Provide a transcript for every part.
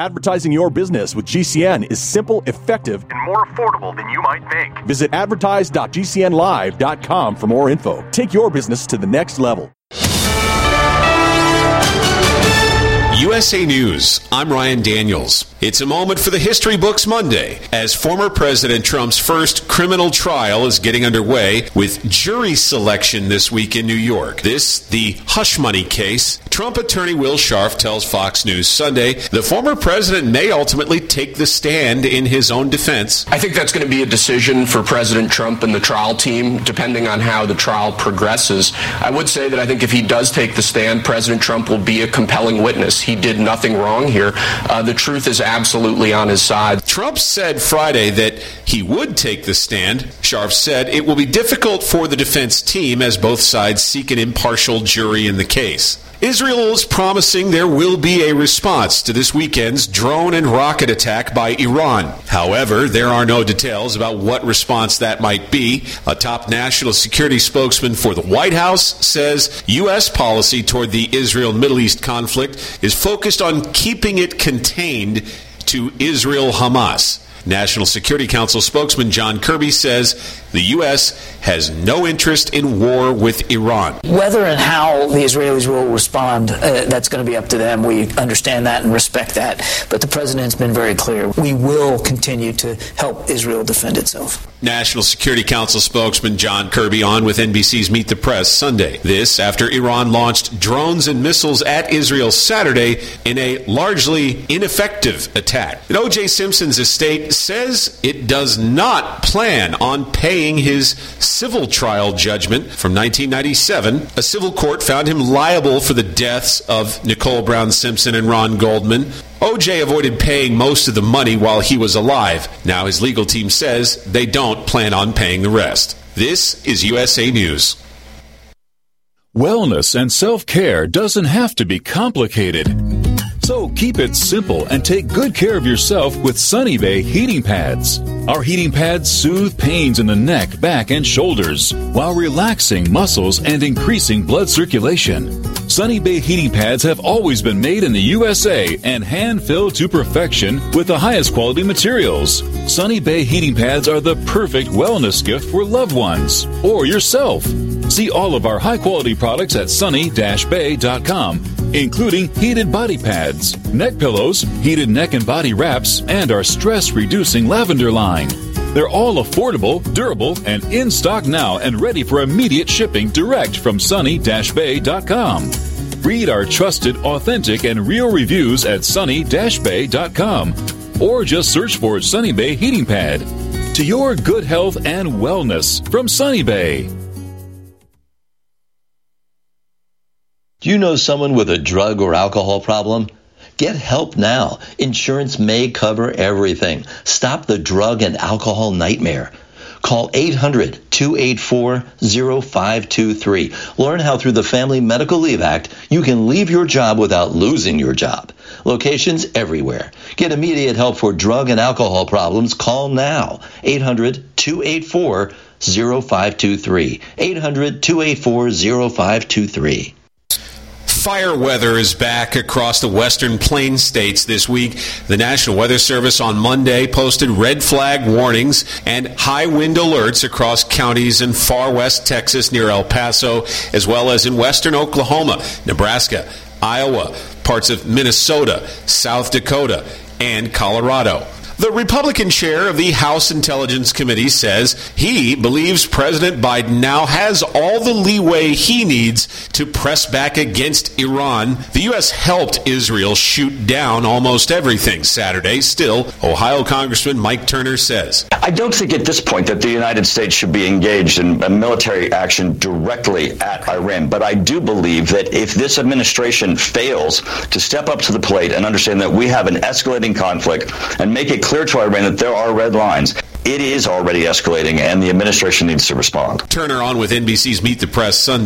Advertising your business with GCN is simple, effective, and more affordable than you might think. Visit advertise.gcnlive.com for more info. Take your business to the next level. USA News, I'm Ryan Daniels. It's a moment for the History Books Monday as former President Trump's first criminal trial is getting underway with jury selection this week in New York. This, the hush money case. Trump attorney Will Scharf tells Fox News Sunday the former president may ultimately take the stand in his own defense. I think that's going to be a decision for President Trump and the trial team, depending on how the trial progresses. I would say that I think if he does take the stand, President Trump will be a compelling witness. He did nothing wrong here. The truth is absolutely on his side. Trump said Friday that he would take the stand. Scharf said it will be difficult for the defense team as both sides seek an impartial jury in the case. Israel is promising there will be a response to this weekend's drone and rocket attack by Iran. However, there are no details about what response that might be. A top national security spokesman for the White House says U.S. policy toward the Israel-Middle East conflict is focused on keeping it contained to Israel-Hamas. National Security Council spokesman John Kirby says the U.S. has no interest in war with Iran. Whether and how the Israelis will respond, that's going to be up to them. We understand that and respect that. But the president's been very clear. We will continue to help Israel defend itself. National Security Council spokesman John Kirby on with NBC's Meet the Press Sunday. This after Iran launched drones and missiles at Israel Saturday in a largely ineffective attack. And O.J. Simpson's estate says it does not plan on paying his civil trial judgment from 1997. A civil court found him liable for the deaths of Nicole Brown Simpson and Ron Goldman. O.J. avoided paying most of the money while he was alive. Now his legal team says they don't plan on paying the rest. This is USA News. Wellness and self-care doesn't have to be complicated. So keep it simple and take good care of yourself with Sunny Bay heating pads. Our heating pads soothe pains in the neck, back, and shoulders while relaxing muscles and increasing blood circulation. Sunny Bay heating pads have always been made in the USA and hand-filled to perfection with the highest quality materials. Sunny Bay heating pads are the perfect wellness gift for loved ones or yourself. See all of our high-quality products at sunny-bay.com, including heated body pads, neck pillows, heated neck and body wraps, and our stress-reducing lavender line. They're all affordable, durable, and in stock now and ready for immediate shipping direct from sunny-bay.com. Read our trusted, authentic, and real reviews at sunny-bay.com or just search for Sunny Bay Heating Pad. To your good health and wellness from Sunny Bay. Do you know someone with a drug or alcohol problem? Get help now. Insurance may cover everything. Stop the drug and alcohol nightmare. Call 800-284-0523. Learn how through the Family Medical Leave Act, you can leave your job without losing your job. Locations everywhere. Get immediate help for drug and alcohol problems. Call now. 800-284-0523. 800-284-0523. Fire weather is back across the western plains states this week. The National Weather Service on Monday posted red flag warnings and high wind alerts across counties in far west Texas near El Paso, as well as in western Oklahoma, Nebraska, Iowa, parts of Minnesota, South Dakota, and Colorado. The Republican chair of the House Intelligence Committee says he believes President Biden now has all the leeway he needs to press back against Iran. The U.S. helped Israel shoot down almost everything Saturday. Still, Ohio Congressman Mike Turner says, I don't think at this point that the United States should be engaged in a military action directly at Iran. But I do believe that if this administration fails to step up to the plate and understand that we have an escalating conflict and make it clear to Iran that there are red lines, it is already escalating and the administration needs to respond. Turner on with NBC's Meet the Press Sunday.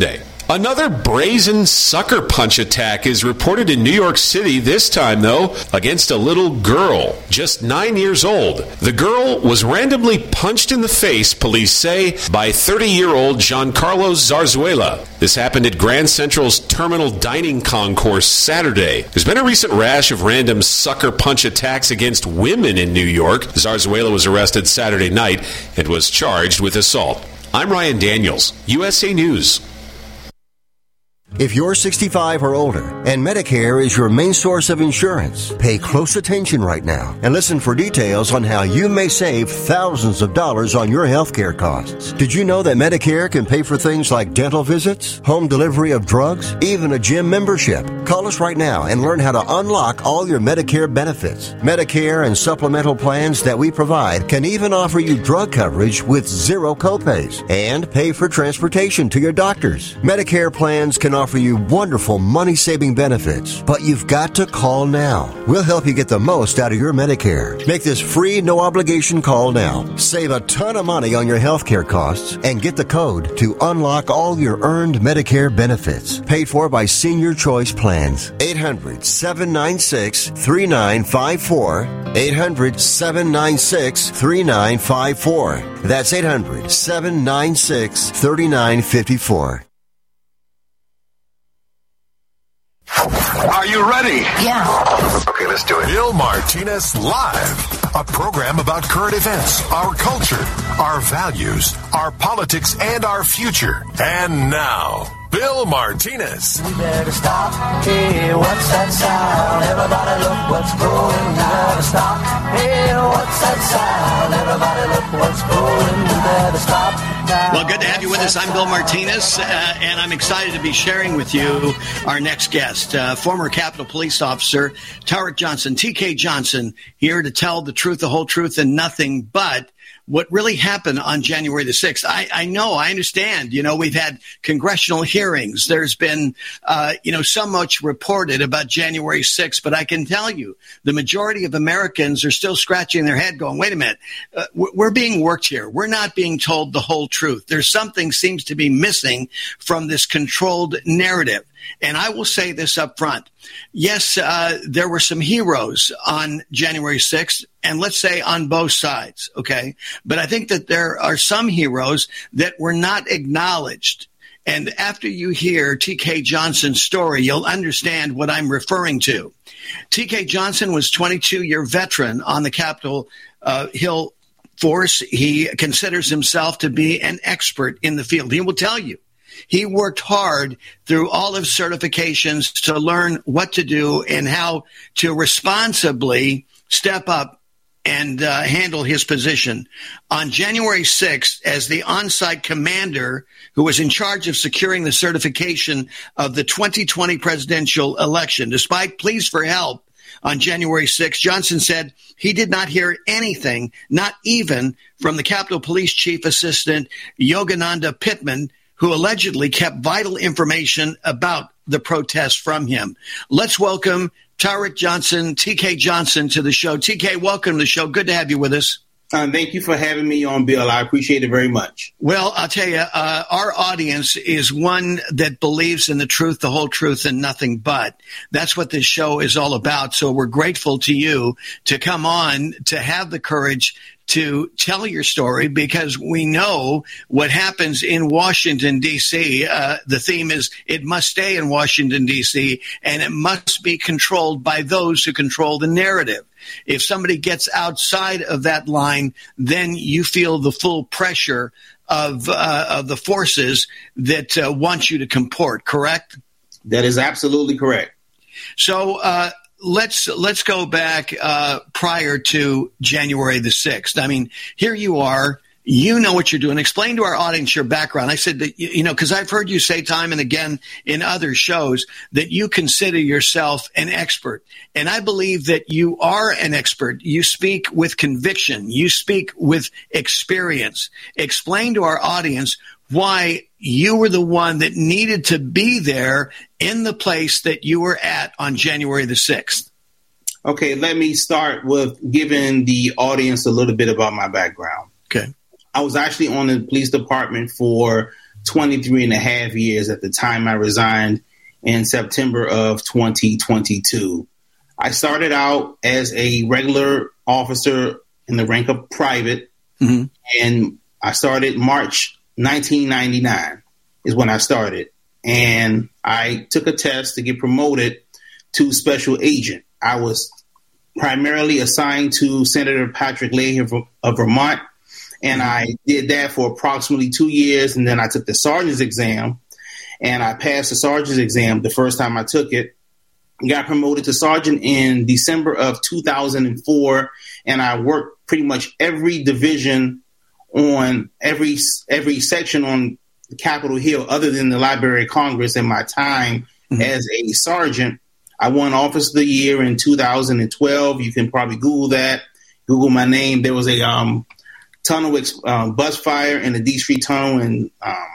Another brazen sucker punch attack is reported in New York City, this time, though, against a little girl, just 9 years old. The girl was randomly punched in the face, police say, by 30-year-old Giancarlo Zarzuela. This happened at Grand Central's Terminal Dining Concourse Saturday. There's been a recent rash of random sucker punch attacks against women in New York. Zarzuela was arrested Saturday night and was charged with assault. I'm Ryan Daniels, USA News. If you're 65 or older and Medicare is your main source of insurance, pay close attention right now and listen for details on how you may save thousands of dollars on your health care costs. Did you know that Medicare can pay for things like dental visits, home delivery of drugs, even a gym membership? Call us right now and learn how to unlock all your Medicare benefits. Medicare and supplemental plans that we provide can even offer you drug coverage with zero copays and pay for transportation to your doctors. Medicare plans can offer you wonderful money-saving benefits, but you've got to call now. We'll help you get the most out of your Medicare. Make this free, no-obligation call now. Save a ton of money on your health care costs and get the code to unlock all your earned Medicare benefits. Paid for by Senior Choice Plans. 800-796-3954. 800-796-3954. That's 800-796-3954. Are you ready? Yeah. Okay, let's do it. Bill Martinez Live, a program about current events, our culture, our values, our politics, and our future. And now, Bill Martinez. We better stop. Hey, what's that sound? Everybody look what's going. We better stop. Hey, what's that sound? Everybody look what's going. We better stop. Well, good to have you with us. I'm Bill Martinez, and I'm excited to be sharing with you our next guest, former Capitol Police Officer Tarik Johnson, TK Johnson, here to tell the truth, the whole truth, and nothing but what really happened on January the 6th. I understand, we've had congressional hearings. There's been, so much reported about January 6th, but I can tell you the majority of Americans are still scratching their head going, wait a minute, we're being worked here. We're not being told the whole truth. There's something seems to be missing from this controlled narrative. And I will say this up front. Yes, there were some heroes on January 6th, and let's say on both sides, okay? But I think that there are some heroes that were not acknowledged. And after you hear TK Johnson's story, you'll understand what I'm referring to. TK Johnson was a 22-year veteran on the Capitol Hill force. He considers himself to be an expert in the field. He will tell you. He worked hard through all of certifications to learn what to do and how to responsibly step up and handle his position. On January 6th, as the on-site commander who was in charge of securing the certification of the 2020 presidential election, despite pleas for help on January 6th, Johnson said he did not hear anything, not even from the Capitol Police Chief Assistant Yogananda Pittman, who allegedly kept vital information about the protests from him. Let's welcome Tarik Johnson, TK Johnson, to the show. TK, welcome to the show. Good to have you with us. Thank you for having me on, Bill. I appreciate it very much. Well, I'll tell you, our audience is one that believes in the truth, the whole truth, and nothing but. That's what this show is all about. So we're grateful to you to come on, to have the courage to tell your story, because we know what happens in Washington, D.C. The theme is it must stay in Washington, D.C., and it must be controlled by those who control the narrative. If somebody gets outside of that line, then you feel the full pressure of the forces that want you to comport, correct? That is absolutely correct. So let's go back prior to January the 6th. I mean, here you are. You know what you're doing. Explain to our audience your background. I said that, because I've heard you say time and again in other shows that you consider yourself an expert. And I believe that you are an expert. You speak with conviction. You speak with experience. Explain to our audience why you were the one that needed to be there in the place that you were at on January the 6th. Okay, let me start with giving the audience a little bit about my background. Okay. I was actually on the police department for 23 and a half years at the time I resigned in September of 2022. I started out as a regular officer in the rank of private, and I started March 1999 is when I started. And I took a test to get promoted to special agent. I was primarily assigned to Senator Patrick Leahy of Vermont, and I did that for approximately 2 years, and then I took the sergeant's exam, and I passed the sergeant's exam the first time I took it. Got promoted to sergeant in December of 2004, and I worked pretty much every division on every section on Capitol Hill other than the Library of Congress in my time as a sergeant. I won Office of the Year in 2012. You can probably Google that. Google my name. There was a tunnel bus fire in the D Street Tunnel in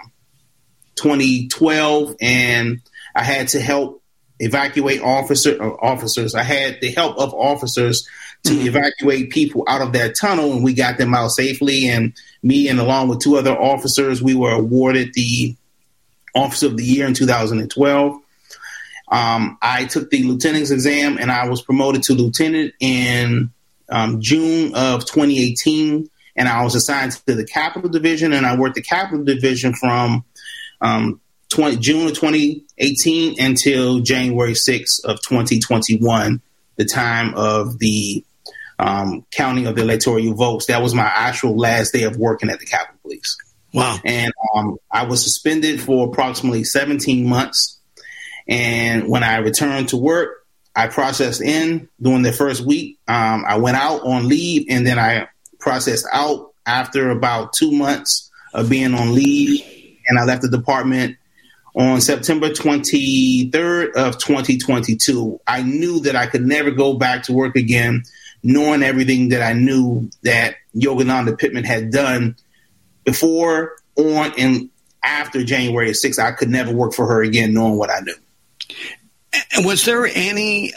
2012, and I had to help evacuate officers. I had the help of officers to evacuate people out of that tunnel, and we got them out safely. And me, and along with 2 other officers, we were awarded the Officer of the Year in 2012. I took the lieutenant's exam, and I was promoted to lieutenant in June of 2018, and I was assigned to the Capital Division, and I worked the Capital Division from June of 2018 until January 6th of 2021, the time of the counting of the electoral votes. That was my actual last day of working at the Capitol Police. Wow. And I was suspended for approximately 17 months. And when I returned to work, I processed in during the first week. I went out on leave, and then I processed out after about 2 months of being on leave. And I left the department on September 23rd of 2022. I knew that I could never go back to work again, knowing everything that I knew that Yogananda Pittman had done before, on, and after January 6th. I could never work for her again, knowing what I knew. And was there any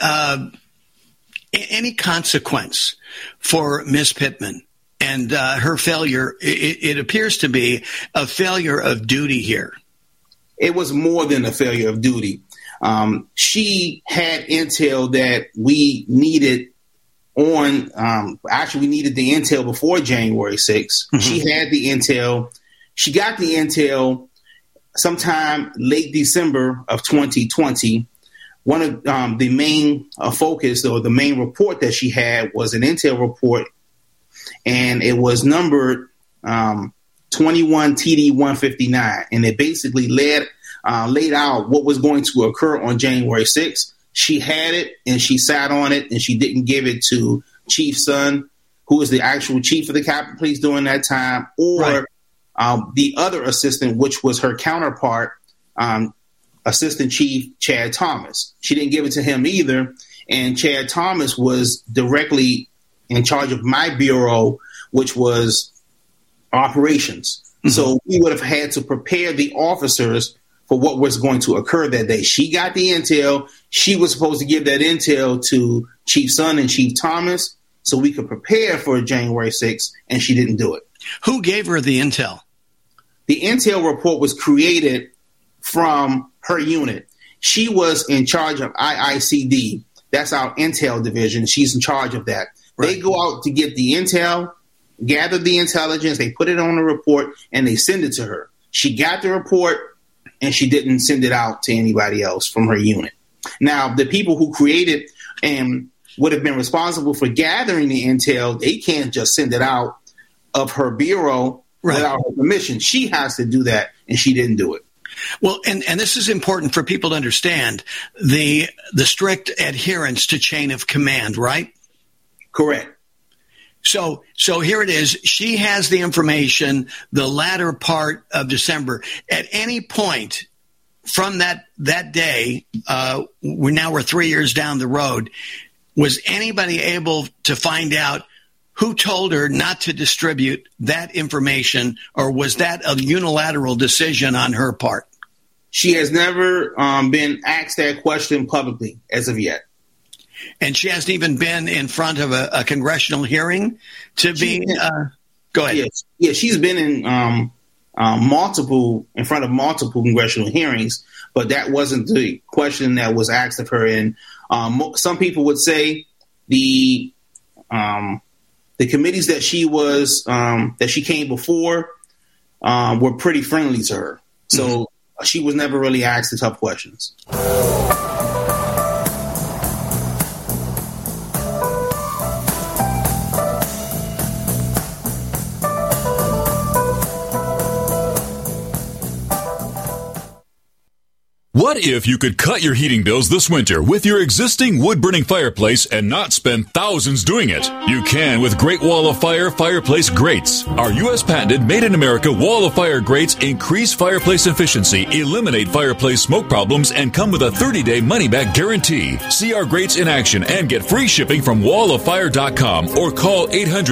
consequence for Ms. Pittman and her failure? It appears to be a failure of duty here. It was more than a failure of duty. She had intel that we needed actually we needed the intel before January 6th. She had the intel. She got the intel sometime late December of 2020. One of the main focus, or the main report that she had, was an intel report, and it was numbered 21 TD 159, and it basically laid out what was going to occur on January 6th. She had it, and she sat on it, and she didn't give it to Chief Sun, who was the actual chief of the Capitol Police during that time, or the other assistant, which was her counterpart, Assistant Chief Chad Thomas. She didn't give it to him either, and Chad Thomas was directly in charge of my bureau, which was operations. So we would have had to prepare the officers for what was going to occur that day. She got the intel. She was supposed to give that intel to Chief Sun and Chief Thomas so we could prepare for January 6th, and she didn't do it. Who gave her the intel? The intel report was created from her unit. She was in charge of IICD. That's our intel division. She's in charge of that. Right. They go out to get the intel, gather the intelligence, they put it on a report, and they send it to her. She got the report, and she didn't send it out to anybody else from her unit. Now, the people who created and would have been responsible for gathering the intel, they can't just send it out of her bureau without her permission. She has to do that, and she didn't do it. Well, and this is important for people to understand, the strict adherence to chain of command, right? Correct. So here it is. She has the information the latter part of December. At any point from that day, we're 3 years down the road, was anybody able to find out who told her not to distribute that information, or was that a unilateral decision on her part? She has never been asked that question publicly as of yet. And she hasn't even been in front of a congressional hearing to be. Go ahead. Yeah, she's been in in front of multiple congressional hearings, but that wasn't the question that was asked of her. And some people would say the committees that she came before were pretty friendly to her. So she was never really asked the tough questions. What if you could cut your heating bills this winter with your existing wood-burning fireplace and not spend thousands doing it? You can with Great Wall of Fire fireplace grates. Our U.S. patented made-in-America Wall of Fire grates increase fireplace efficiency, eliminate fireplace smoke problems, and come with a 30-day money-back guarantee. See our grates in action and get free shipping from walloffire.com or call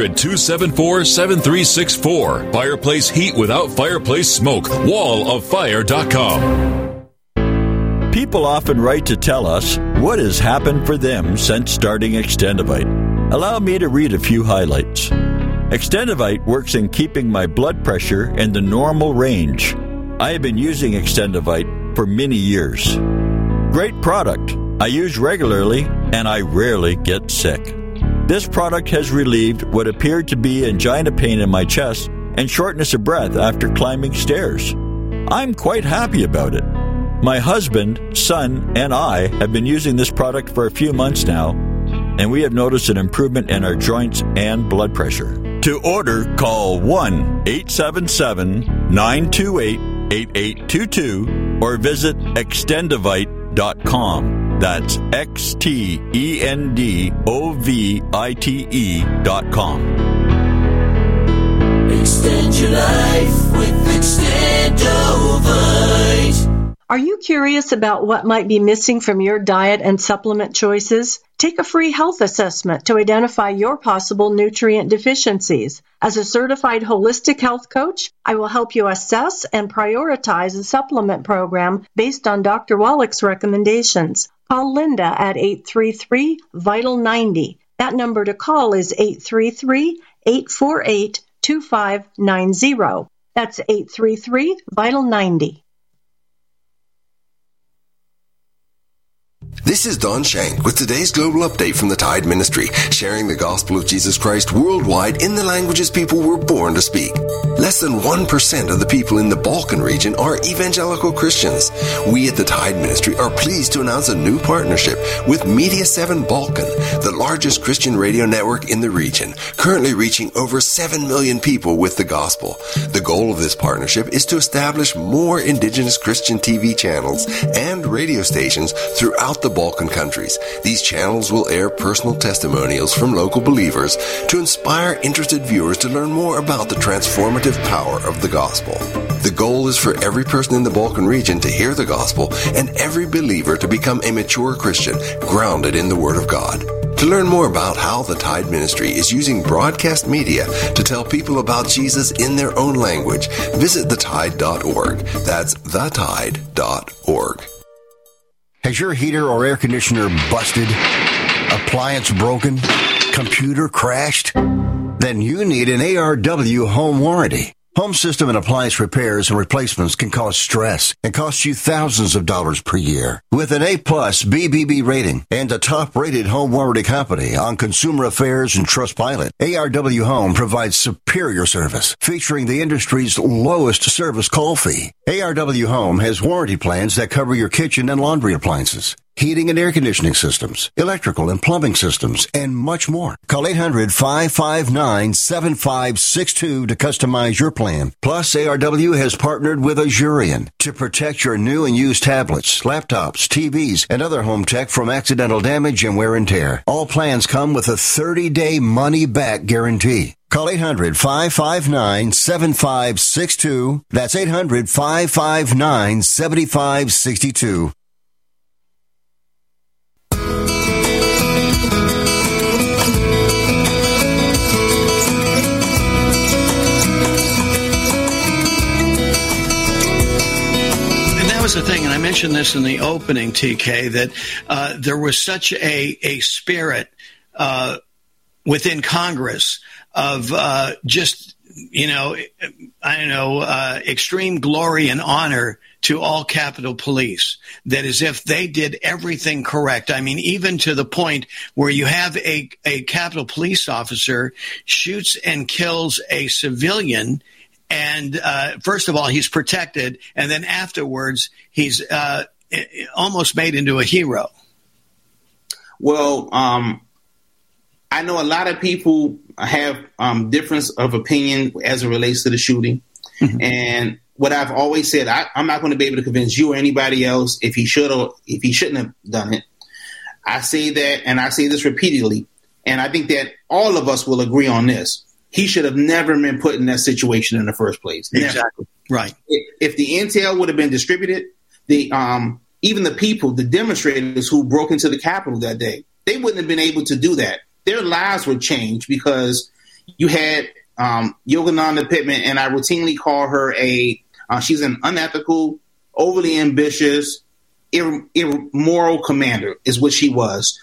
800-274-7364. Fireplace heat without fireplace smoke. walloffire.com. People often write to tell us what has happened for them since starting Extendivite. Allow me to read a few highlights. Extendivite works in keeping my blood pressure in the normal range. I have been using Extendivite for many years. Great product. I use regularly and I rarely get sick. This product has relieved what appeared to be angina pain in my chest and shortness of breath after climbing stairs. I'm quite happy about it. My husband, son, and I have been using this product for a few months now, and we have noticed an improvement in our joints and blood pressure. To order, call 1-877-928-8822 or visit Extendivite.com. That's XTENDOVITE.com. Extend your life with Extendovite. Are you curious about what might be missing from your diet and supplement choices? Take a free health assessment to identify your possible nutrient deficiencies. As a certified holistic health coach, I will help you assess and prioritize a supplement program based on Dr. Wallach's recommendations. Call Linda at 833-VITAL-90. That number to call is 833-848-2590. That's 833-VITAL-90. This is Don Shank with today's global update from the Tide Ministry, sharing the gospel of Jesus Christ worldwide in the languages people were born to speak. Less than 1% of the people in the Balkan region are evangelical Christians. We at the Tide Ministry are pleased to announce a new partnership with Media 7 Balkan, the largest Christian radio network in the region, currently reaching over 7 million people with the gospel. The goal of this partnership is to establish more indigenous Christian TV channels and radio stations throughout the Balkan countries. These channels will air personal testimonials from local believers to inspire interested viewers to learn more about the transformative power of the gospel. The goal is for every person in the Balkan region to hear the gospel and every believer to become a mature Christian grounded in the Word of God. To learn more about how the Tide Ministry is using broadcast media to tell people about Jesus in their own language, visit thetide.org. That's thetide.org. Has your heater or air conditioner busted? Appliance broken? Computer crashed? Then you need an ARW home warranty. Home system and appliance repairs and replacements can cause stress and cost you thousands of dollars per year. With an A-plus BBB rating and a top-rated home warranty company on Consumer Affairs and Trustpilot, ARW Home provides superior service, featuring the industry's lowest service call fee. ARW Home has warranty plans that cover your kitchen and laundry appliances, heating and air conditioning systems, electrical and plumbing systems, and much more. Call 800-559-7562 to customize your plan. Plus, ARW has partnered with Azurian to protect your new and used tablets, laptops, TVs, and other home tech from accidental damage and wear and tear. All plans come with a 30-day money-back guarantee. Call 800-559-7562. That's 800-559-7562. Was the thing, and I mentioned this in the opening, TK, that there was such a spirit within Congress of extreme glory and honor to all Capitol Police, that as if they did everything correct. I mean, even to the point where you have a Capitol Police officer shoots and kills a civilian, and first of all, he's protected, and then afterwards, he's almost made into a hero. Well, I know a lot of people have difference of opinion as it relates to the shooting. Mm-hmm. And what I've always said, I'm not going to be able to convince you or anybody else if he should or if he shouldn't have done it. I say that, and I say this repeatedly, and I think that all of us will agree on this. He should have never been put in that situation in the first place. Exactly. Never. Right. If the intel would have been distributed, even the people, the demonstrators who broke into the Capitol that day, they wouldn't have been able to do that. Their lives were changed because you had Yogananda Pittman, and I routinely call her she's an unethical, overly ambitious, immoral commander is what she was.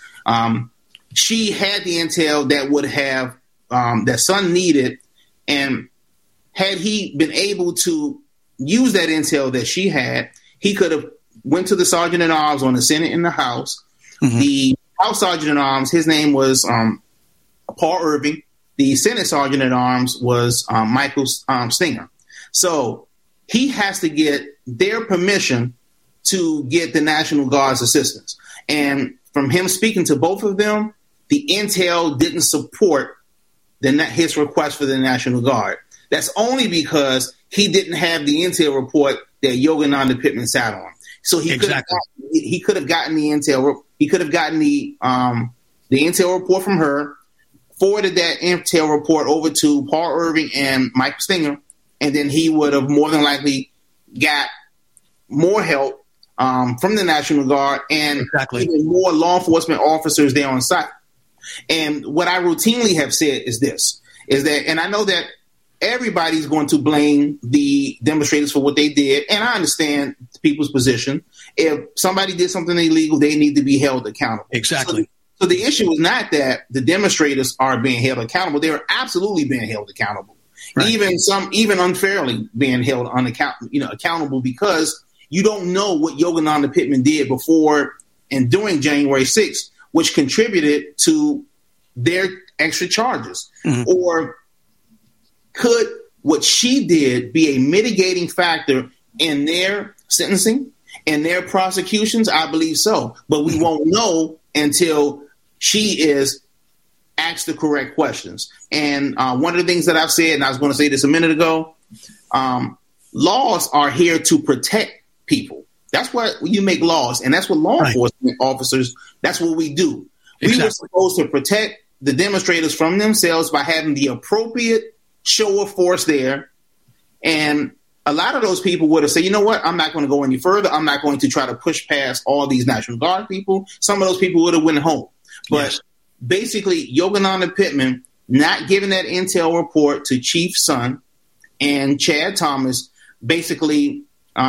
She had the intel that would have, that Son needed, and had he been able to use that intel that she had, he could have went to the Sergeant at Arms on the Senate and the House. Mm-hmm. The House Sergeant at Arms, his name was Paul Irving. The Senate Sergeant at Arms was Michael Stinger. So he has to get their permission to get the National Guard's assistance. And from him speaking to both of them, the intel didn't support his request for the National Guard. That's only because he didn't have the intel report that Yogananda Pittman sat on. So he could have gotten the intel. He could have gotten the intel report from her, forwarded that intel report over to Paul Irving and Mike Stinger, and then he would have more than likely got more help from the National Guard and even more law enforcement officers there on site. And what I routinely have said is that, and I know that everybody's going to blame the demonstrators for what they did, and I understand people's position. If somebody did something illegal, they need to be held accountable. Exactly. So the issue is not that the demonstrators are being held accountable. They are absolutely being held accountable. Right. Even unfairly being held accountable, because you don't know what Yogananda Pittman did before and during January 6th, which contributed to their extra charges. Mm-hmm. Or could what she did be a mitigating factor in their sentencing and their prosecutions? I believe so. But we won't know until she is asked the correct questions. And one of the things that I've said, and I was going to say this a minute ago, laws are here to protect people. That's what you make laws, and that's what law enforcement officers, that's what we do. Exactly. We were supposed to protect the demonstrators from themselves by having the appropriate show of force there. And a lot of those people would have said, you know what, I'm not going to go any further. I'm not going to try to push past all these National Guard people. Some of those people would have went home. But basically, Yogananda Pittman not giving that intel report to Chief Son and Chad Thomas basically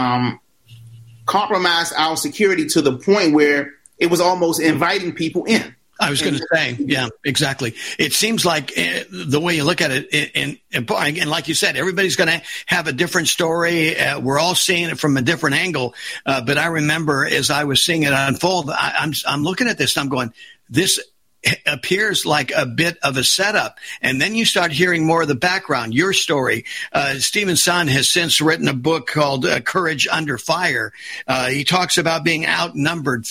compromised our security to the point where it was almost inviting people in. I was going to say, yeah, exactly. It seems like the way you look at it, and like you said, everybody's going to have a different story. We're all seeing it from a different angle. But I remember as I was seeing it unfold, I'm looking at this and I'm going, this appears like a bit of a setup. And then you start hearing more of the background, your story. Stephen Son has since written a book called Courage Under Fire. He talks about being outnumbered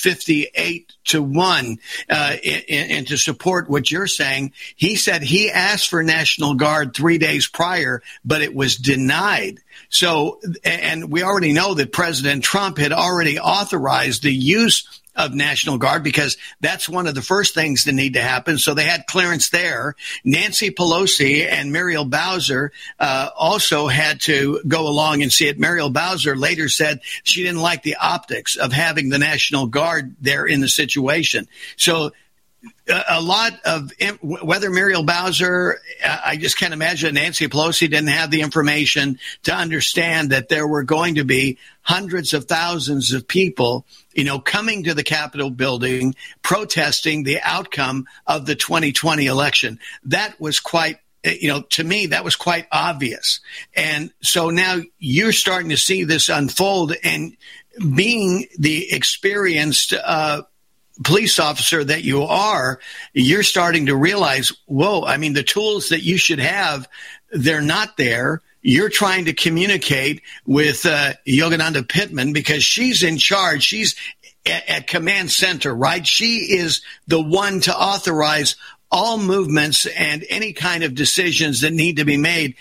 58-1, and to support what you're saying, he said he asked for National Guard 3 days prior, but it was denied. So, and we already know that President Trump had already authorized the use of National Guard, because that's one of the first things that need to happen. So they had clearance there. Nancy Pelosi and Muriel Bowser also had to go along and see it. Muriel Bowser later said she didn't like the optics of having the National Guard there in the situation. So a lot of whether Muriel Bowser, I just can't imagine Nancy Pelosi didn't have the information to understand that there were going to be hundreds of thousands of people, coming to the Capitol building, protesting the outcome of the 2020 election. That was quite, to me, that was quite obvious. And so now you're starting to see this unfold, and being the experienced police officer that you are, you're starting to realize, whoa, I mean, the tools that you should have, they're not there. You're trying to communicate with Yogananda Pittman because she's in charge. She's at command center, right? She is the one to authorize all movements and any kind of decisions that need to be made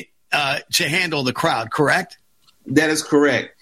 to handle the crowd, correct? That is correct.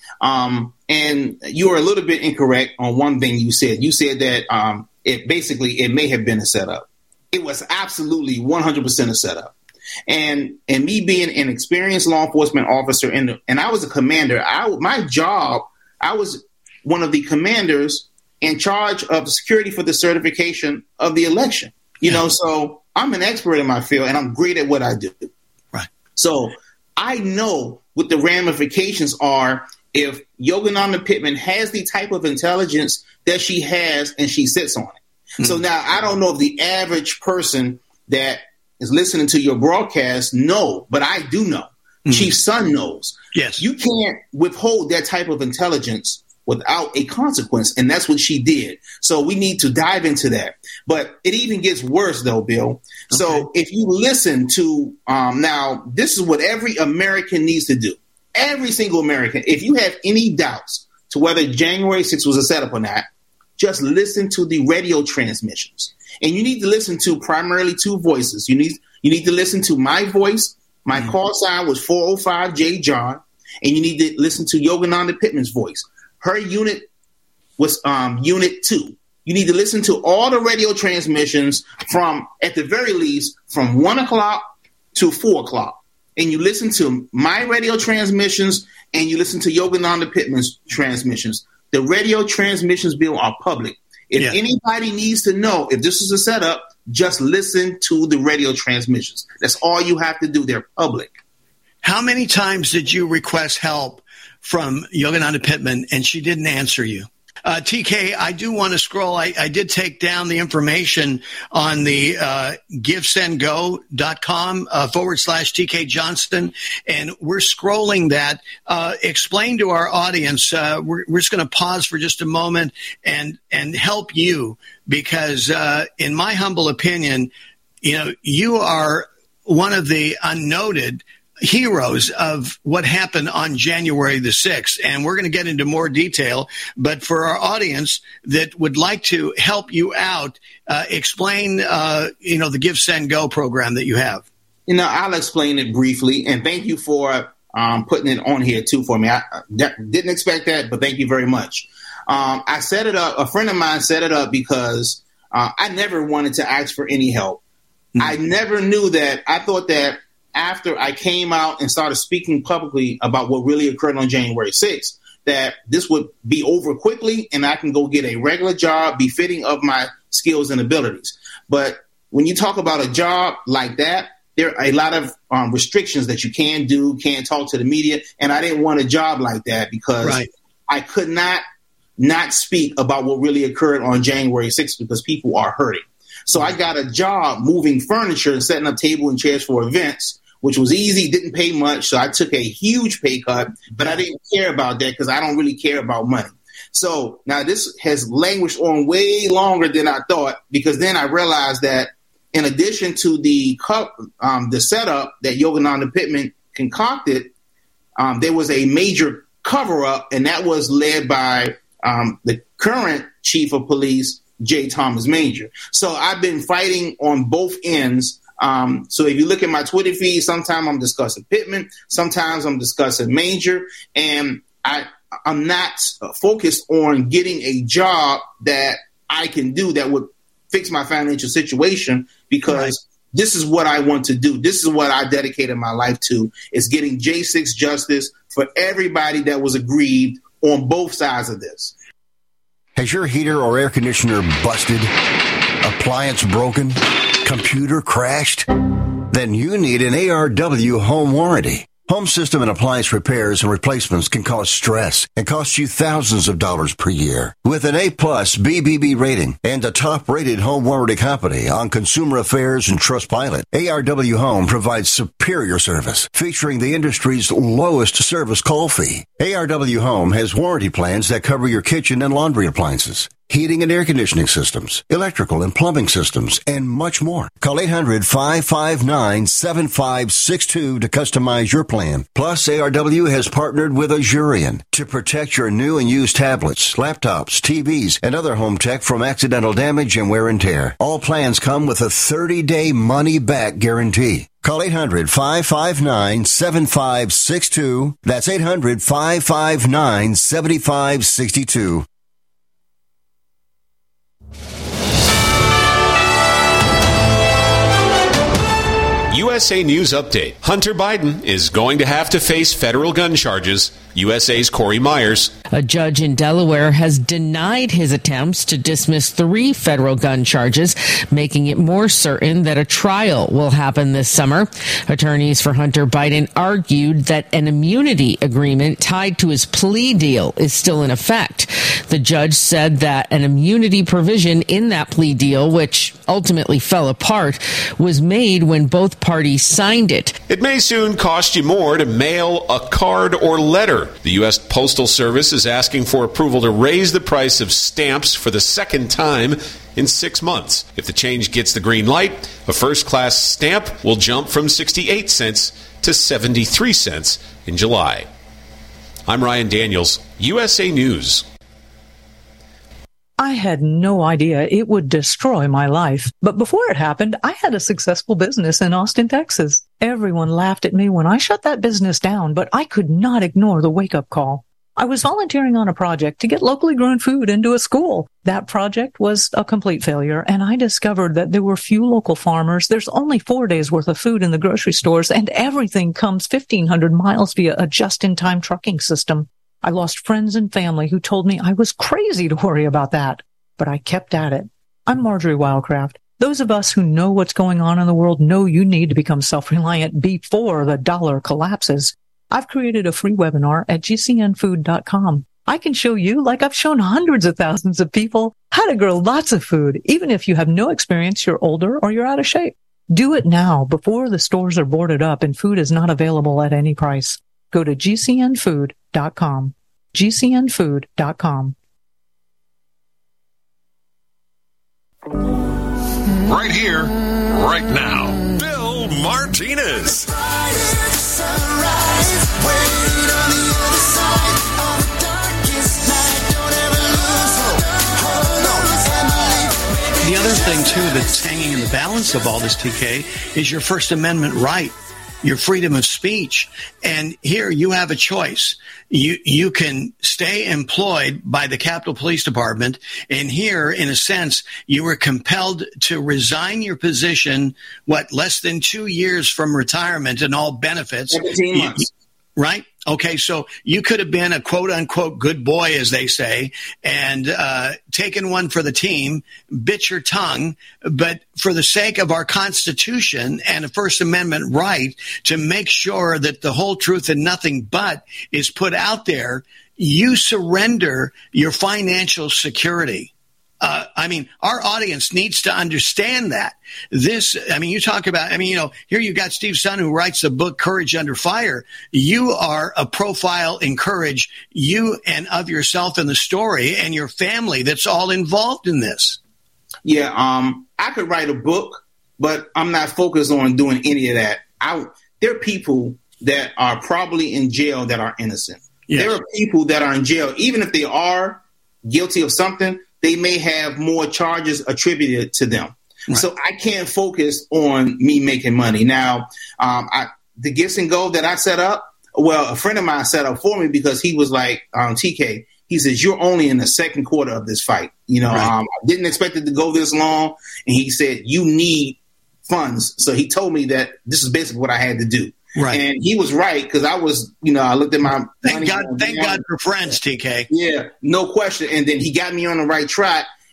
And you are a little bit incorrect on one thing you said. You said that it may have been a setup. It was absolutely 100% a setup. And me being an experienced law enforcement officer, and I was a commander, my job, I was one of the commanders in charge of security for the certification of the election. So I'm an expert in my field, and I'm great at what I do. Right. So I know what the ramifications are if Yogananda Pittman has the type of intelligence that she has and she sits on it. Mm-hmm. So now I don't know if the average person that is listening to your broadcast know, but I do know. Mm-hmm. Chief Son knows. Yes. You can't withhold that type of intelligence without a consequence, and that's what she did. So we need to dive into that. But it even gets worse, though, Bill. Okay. So if you listen to now, this is what every American needs to do. Every single American, if you have any doubts to whether January 6th was a setup or not, just listen to the radio transmissions. And you need to listen to primarily two voices. You need to listen to my voice. My call sign was 405 J John. And you need to listen to Yogananda Pittman's voice. Her unit was Unit 2. You need to listen to all the radio transmissions from, at the very least, from 1 o'clock to 4 o'clock. And you listen to my radio transmissions and you listen to Yogananda Pittman's transmissions. The radio transmissions, Bill, are public. If anybody needs to know if this is a setup, just listen to the radio transmissions. That's all you have to do. They're public. How many times did you request help from Yogananda Pittman and she didn't answer you? TK, I do want to scroll. I did take down the information on the GiveSendGo.com /TK Johnston, and we're scrolling that. Explain to our audience. We're just going to pause for just a moment and help you because, in my humble opinion, you are one of the unnoted heroes of what happened on January the 6th. And we're going to get into more detail. But for our audience that would like to help you out, explain, the Give, Send, Go program that you have. I'll explain it briefly. And thank you for putting it on here, too, for me. I didn't expect that, but thank you very much. I set it up. A friend of mine set it up because I never wanted to ask for any help. Mm-hmm. I never knew that. I thought that after I came out and started speaking publicly about what really occurred on January 6th, that this would be over quickly and I can go get a regular job befitting of my skills and abilities. But when you talk about a job like that, there are a lot of restrictions that you can't talk to the media. And I didn't want a job like that because I could not speak about what really occurred on January 6th because people are hurting. So I got a job moving furniture and setting up table and chairs for events, which was easy, didn't pay much. So I took a huge pay cut, but I didn't care about that because I don't really care about money. So now this has languished on way longer than I thought because then I realized that in addition to the setup that Yogananda Pittman concocted, there was a major cover-up, and that was led by the current chief of police, J. Thomas Manger. So I've been fighting on both ends. So if you look at my Twitter feed, sometimes I'm discussing Pittman, sometimes I'm discussing Manger, and I'm not focused on getting a job that I can do that would fix my financial situation because this is what I want to do. This is what I dedicated my life to, is getting J6 justice for everybody that was aggrieved on both sides of this. Has your heater or air conditioner busted? Appliance broken? Computer crashed? Then you need an ARW home warranty. Home system and appliance repairs and replacements can cause stress and cost you thousands of dollars per year. With an A-plus BBB rating and a top-rated home warranty company on Consumer Affairs and Trustpilot, ARW Home provides superior service, featuring the industry's lowest service call fee. ARW Home has warranty plans that cover your kitchen and laundry appliances, heating and air conditioning systems, electrical and plumbing systems, and much more. Call 800-559-7562 to customize your plan. Plus, ARW has partnered with Azurion to protect your new and used tablets, laptops, TVs, and other home tech from accidental damage and wear and tear. All plans come with a 30-day money-back guarantee. Call 800-559-7562. That's 800-559-7562. USA News Update. Hunter Biden is going to have to face federal gun charges. USA's Corey Myers. A judge in Delaware has denied his attempts to dismiss 3 federal gun charges, making it more certain that a trial will happen this summer. Attorneys for Hunter Biden argued that an immunity agreement tied to his plea deal is still in effect. The judge said that an immunity provision in that plea deal, which ultimately fell apart, was made when both parties signed it. It may soon cost you more to mail a card or letter. The U.S. Postal Service is asking for approval to raise the price of stamps for the second time in 6 months. If the change gets the green light, a first-class stamp will jump from 68 cents to 73 cents in July. I'm Ryan Daniels, USA News. I had no idea it would destroy my life. But before it happened, I had a successful business in Austin, Texas. Everyone laughed at me when I shut that business down, but I could not ignore the wake-up call. I was volunteering on a project to get locally grown food into a school. That project was a complete failure, and I discovered that there were few local farmers. There's only 4 days worth of food in the grocery stores, and everything comes 1,500 miles via a just-in-time trucking system. I lost friends and family who told me I was crazy to worry about that, but I kept at it. I'm Marjorie Wildcraft. Those of us who know what's going on in the world know you need to become self-reliant before the dollar collapses. I've created a free webinar at gcnfood.com. I can show you, like I've shown hundreds of thousands of people, how to grow lots of food, even if you have no experience, you're older, or you're out of shape. Do it now before the stores are boarded up and food is not available at any price. Go to gcnfood.com. gcnfood.com. Right here, right now, Bill Martinez. The other thing, too, that's hanging in the balance of all this, TK, is your First Amendment right, your freedom of speech. And here you have a choice. You can stay employed by the Capitol Police Department. And here, in a sense, you were compelled to resign your position, less than 2 years from retirement and all benefits. 17 months. Right? Okay, so you could have been a quote-unquote good boy, as they say, and taken one for the team, bit your tongue, but for the sake of our Constitution and a First Amendment right to make sure that the whole truth and nothing but is put out there, you surrender your financial security. Our audience needs to understand that. You talk about, here you've got Steve Sun, who writes the book Courage Under Fire. You are a profile in courage, you and of yourself and the story and your family that's all involved in this. Yeah, I could write a book, but I'm not focused on doing any of that. There are people that are probably in jail that are innocent. Yes. There are people that are in jail, even if they are guilty of something, they may have more charges attributed to them. Right. So I can't focus on me making money. Now, the Gifts and Go that I set up, a friend of mine set up for me because he was like, TK, he says, you're only in the second quarter of this fight. Right. I didn't expect it to go this long. And he said, you need funds. So he told me that this is basically what I had to do. Right. And he was right because I was, I looked at my Thank God for friends, TK. Yeah, no question. And then he got me on the right track.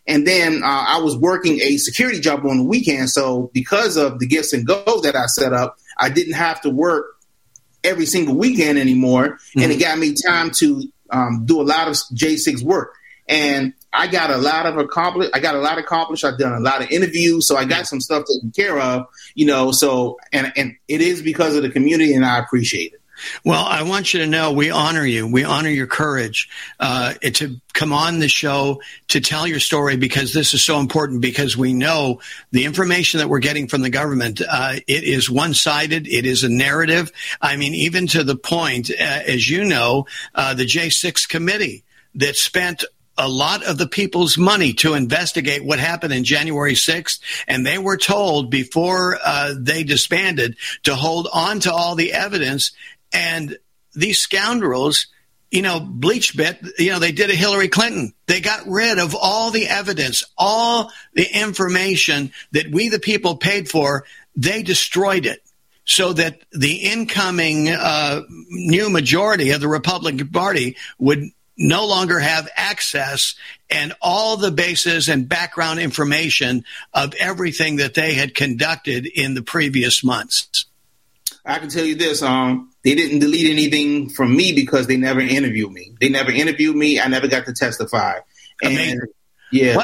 And then I was working a security job on the weekend. So because of the gifts and goes that I set up, I didn't have to work every single weekend anymore. Mm-hmm. And it got me time to do a lot of J6 work. And I got a lot accomplished. I've done a lot of interviews. So I got some stuff taken care of, so, and it is because of the community, and I appreciate it. Well, I want you to know we honor you. We honor your courage to come on the show to tell your story, because this is so important, because we know the information that we're getting from the government, it is one-sided. It is a narrative. I mean, even to the point, as you know, the J6 committee that spent a lot of the people's money to investigate what happened in January 6th, and they were told before they disbanded to hold on to all the evidence. And these scoundrels, BleachBit, they did a Hillary Clinton. They got rid of all the evidence, all the information that we, the people, paid for. They destroyed it so that the incoming new majority of the Republican Party would no longer have access and all the bases and background information of everything that they had conducted in the previous months. I can tell you this, they didn't delete anything from me because they never interviewed me. I never got to testify. Amazing. And, yeah.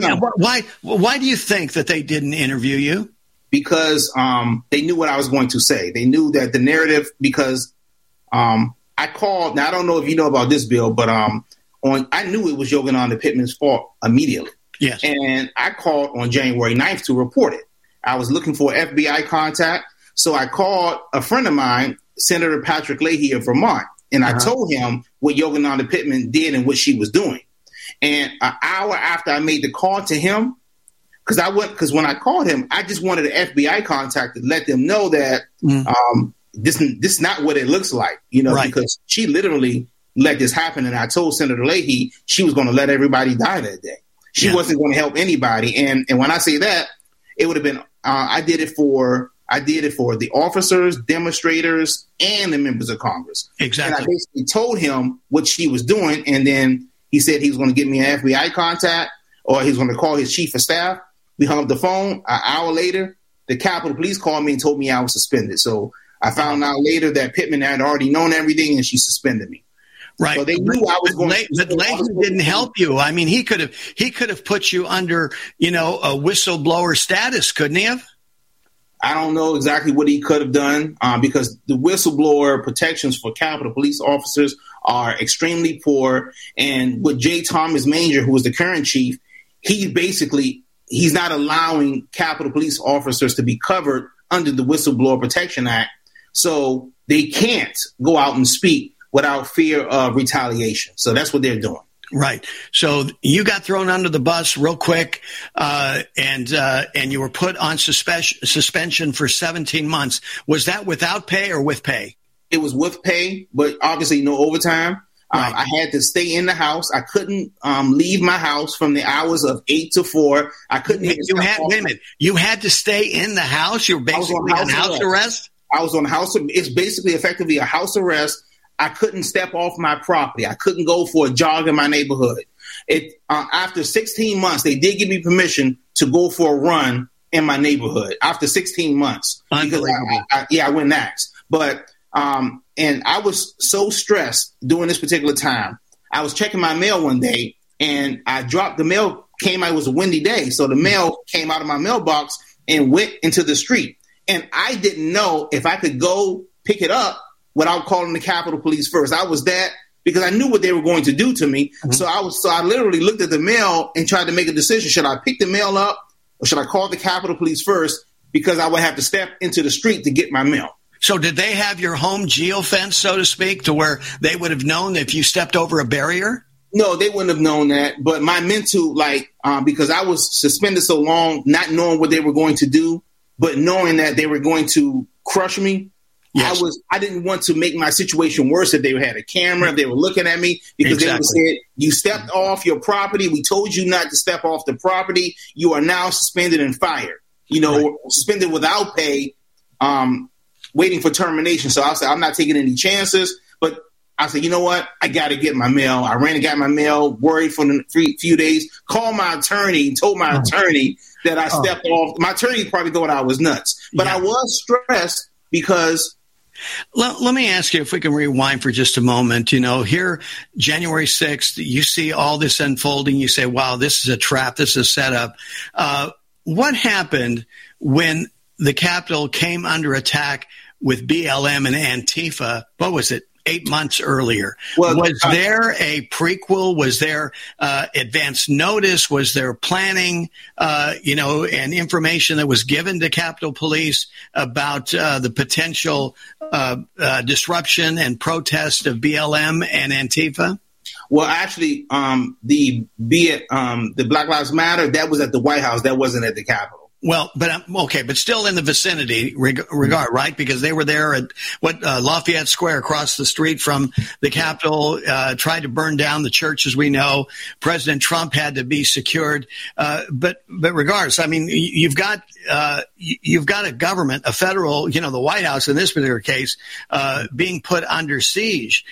Why do you think that they didn't interview you? Because they knew what I was going to say. They knew that the narrative, because I called. Now, I don't know if you know about this, Bill, but I knew it was Yogananda Pittman's fault immediately. Yes. And I called on January 9th to report it. I was looking for FBI contact. So I called a friend of mine, Senator Patrick Leahy of Vermont, and I told him what Yogananda Pittman did and what she was doing. And an hour after I made the call to him, because when I called him, I just wanted an FBI contact to let them know that this is not what it looks like, right. Because she literally let this happen. And I told Senator Leahy she was going to let everybody die that day. She wasn't going to help anybody. And when I say that, it would have been I did it for the officers, demonstrators, and the members of Congress. Exactly. And I basically told him what she was doing. And then he said he was going to give me an FBI contact, or he was going to call his chief of staff. We hung up the phone. An hour later, the Capitol Police called me and told me I was suspended. So I found out later that Pittman had already known everything, and she suspended me. Right. So they knew I was going But Leahy didn't help you. I mean, he could have put you under, a whistleblower status, couldn't he have? I don't know exactly what he could have done because the whistleblower protections for Capitol Police officers are extremely poor. And with J. Thomas Manger, who was the current chief, he's not allowing Capitol Police officers to be covered under the Whistleblower Protection Act. So they can't go out and speak without fear of retaliation. So that's what they're doing. Right. So you got thrown under the bus real quick, and you were put on suspension for 17 months. Was that without pay or with pay? It was with pay, but obviously no overtime. Right. I had to stay in the house. I couldn't leave my house from the hours of 8 to 4. I couldn't. Wait a minute. You had to stay in the house? You were basically on house arrest? I was on house arrest. It's basically effectively a house arrest. I couldn't step off my property. I couldn't go for a jog in my neighborhood. After 16 months, they did give me permission to go for a run in my neighborhood after 16 months. Because I went next. But and I was so stressed during this particular time. I was checking my mail one day, and I dropped the mail. It was a windy day, so the mail came out of my mailbox and went into the street. And I didn't know if I could go pick it up without calling the Capitol Police first. I was that because I knew what they were going to do to me. Mm-hmm. So I literally looked at the mail and tried to make a decision. Should I pick the mail up or should I call the Capitol Police first? Because I would have to step into the street to get my mail. So did they have your home geofence, so to speak, to where they would have known if you stepped over a barrier? No, they wouldn't have known that. But my mental, because I was suspended so long, not knowing what they were going to do, but knowing that they were going to crush me. Yes. I didn't want to make my situation worse if they had a camera, if they were looking at me, because they would have said, you stepped off your property. We told you not to step off the property. You are now suspended and fired, suspended without pay, waiting for termination. So I said, I'm not taking any chances, but I said, you know what? I got to get my mail. I ran and got my mail, worried for the few days, called my attorney, told my attorney that I stepped off. My attorney probably thought I was nuts, but I was stressed because. Let me ask you if we can rewind for just a moment. You know, here, January 6th, you see all this unfolding. You say, wow, this is a trap. This is a setup. What happened when the Capitol came under attack with BLM and Antifa? What was it? 8 months earlier. Well, was there a prequel? Was there advance notice? Was there planning, and information that was given to Capitol Police about the potential disruption and protest of BLM and Antifa? Well, actually, the Black Lives Matter, that was at the White House. That wasn't at the Capitol. Well, but but still in the vicinity regard, right? Because they were there at Lafayette Square across the street from the Capitol, tried to burn down the church, as we know. President Trump had to be secured. But regardless, I mean, you've got a government, a federal, the White House in this particular case, being put under siege.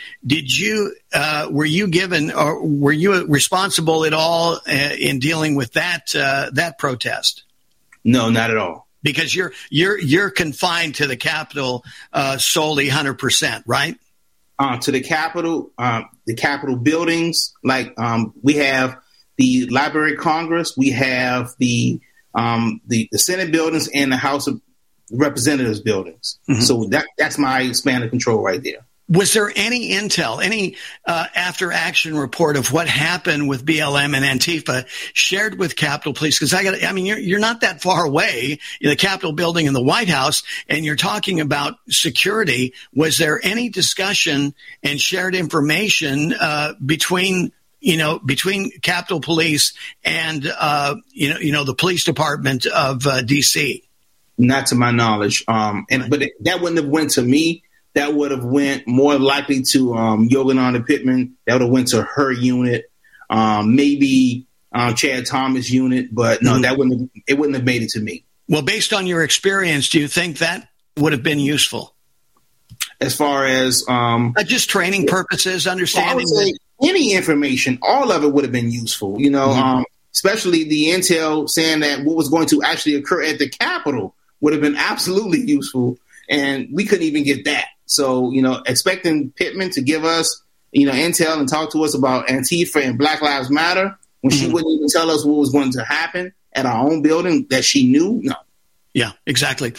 Were you given, or were you responsible at all in dealing with that protest? No, not at all. Because you're confined to the Capitol solely 100%, right? To the Capitol buildings, like we have the Library of Congress, we have the Senate buildings and the House of Representatives buildings. Mm-hmm. So that's my span of control right there. Was there any intel, any after-action report of what happened with BLM and Antifa shared with Capitol Police? Because you're not that far away in the Capitol building and the White House, and you're talking about security. Was there any discussion and shared information between Capitol Police and the police department of D.C.? Not to my knowledge. But that wouldn't have went to me. That would have went more likely to Yogananda Pittman. That would have went to her unit, maybe Chad Thomas' unit. But no, it wouldn't have made it to me. Well, based on your experience, do you think that would have been useful? As far as just training purposes, understanding. Well, I would say any information, all of it would have been useful. Especially the intel saying that what was going to actually occur at the Capitol would have been absolutely useful, and we couldn't even get that. So, expecting Pittman to give us, intel and talk to us about Antifa and Black Lives Matter when she wouldn't even tell us what was going to happen at our own building that she knew? No. Yeah, exactly.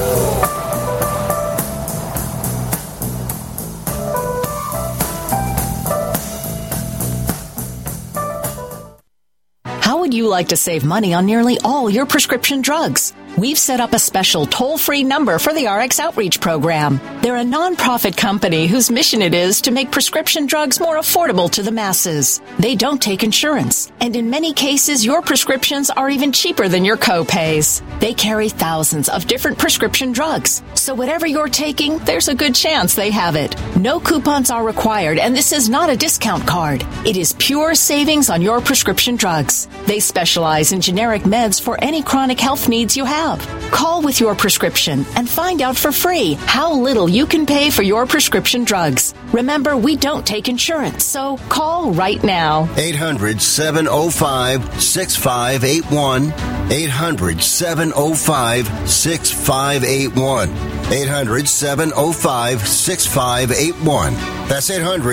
How would you like to save money on nearly all your prescription drugs? We've set up a special toll-free number for the RX Outreach Program. They're a nonprofit company whose mission it is to make prescription drugs more affordable to the masses. They don't take insurance, and in many cases, your prescriptions are even cheaper than your co-pays. They carry thousands of different prescription drugs, so whatever you're taking, there's a good chance they have it. No coupons are required, and this is not a discount card. It is pure savings on your prescription drugs. They specialize in generic meds for any chronic health needs you have. Call with your prescription and find out for free how little you can pay for your prescription drugs. Remember, we don't take insurance, so call right now. 800-705-6581. 800-705-6581. 800-705-6581. That's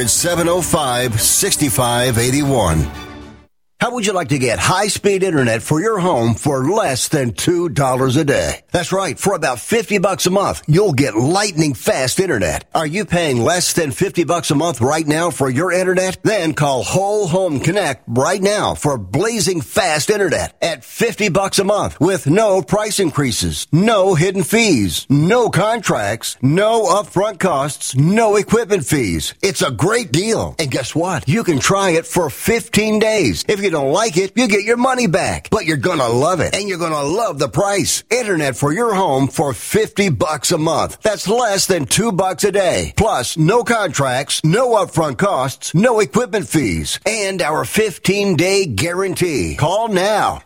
800-705-6581. How would you like to get high-speed internet for your home for less than $2 a day? That's right. For about $50 a month, you'll get lightning-fast internet. Are you paying less than $50 a month right now for your internet? Then call Whole Home Connect right now for blazing fast internet at $50 a month with no price increases, no hidden fees, no contracts, no upfront costs, no equipment fees. It's a great deal. And guess what? You can try it for 15 days. If you don't like it, you get your money back. But you're going to love it, and you're going to love the price. Internet for your home for $50 a month. That's less than $2 a day. Plus, no contracts, no upfront costs, no equipment fees, and our 15-day guarantee. Call now.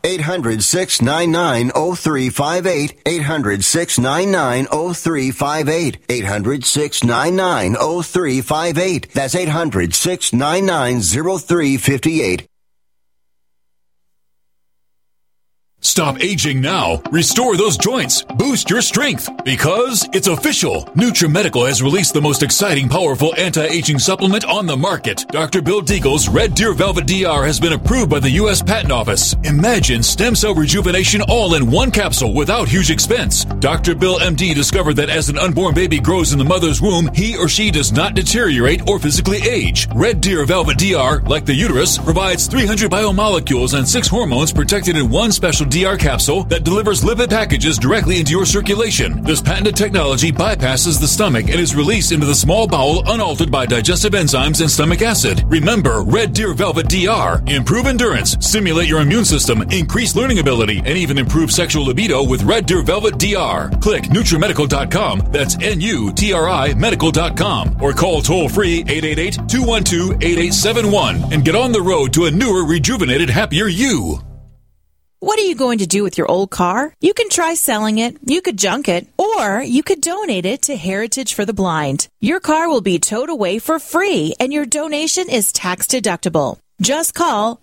800-699-0358. 800-699-0358. 800-699-0358. That's 800-699-0358. Stop aging now. Restore those joints. Boost your strength. Because it's official. NutriMedical has released the most exciting, powerful anti-aging supplement on the market. Dr. Bill Deagle's Red Deer Velvet DR has been approved by the U.S. Patent Office. Imagine stem cell rejuvenation all in one capsule without huge expense. Dr. Bill MD discovered that as an unborn baby grows in the mother's womb, he or she does not deteriorate or physically age. Red Deer Velvet DR, like the uterus, provides 300 biomolecules and 6 hormones protected in one special DR capsule that delivers lipid packages directly into your circulation. This patented technology bypasses the stomach and is released into the small bowel unaltered by digestive enzymes and stomach acid. Remember, Red Deer Velvet DR. Improve endurance, stimulate your immune system, increase learning ability, and even improve sexual libido with Red Deer Velvet DR. Click NutriMedical.com, that's N-U-T-R-I medical.com, or call toll-free 888-212-8871 and get on the road to a newer, rejuvenated, happier you. What are you going to do with your old car? You can try selling it, you could junk it, or you could donate it to Heritage for the Blind. Your car will be towed away for free, and your donation is tax deductible. Just call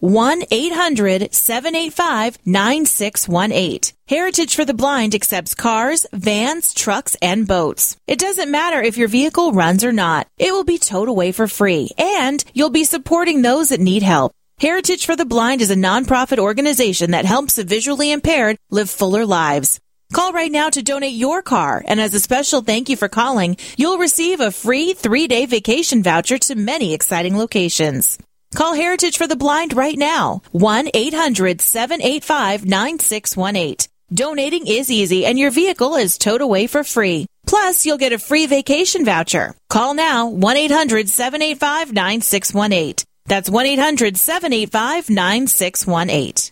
1-800-785-9618. Heritage for the Blind accepts cars, vans, trucks, and boats. It doesn't matter if your vehicle runs or not. It will be towed away for free, and you'll be supporting those that need help. Heritage for the Blind is a nonprofit organization that helps the visually impaired live fuller lives. Call right now to donate your car, and as a special thank you for calling, you'll receive a free 3-day vacation voucher to many exciting locations. Call Heritage for the Blind right now, 1-800-785-9618. Donating is easy, and your vehicle is towed away for free. Plus, you'll get a free vacation voucher. Call now, 1-800-785-9618. That's 1-800-785-9618.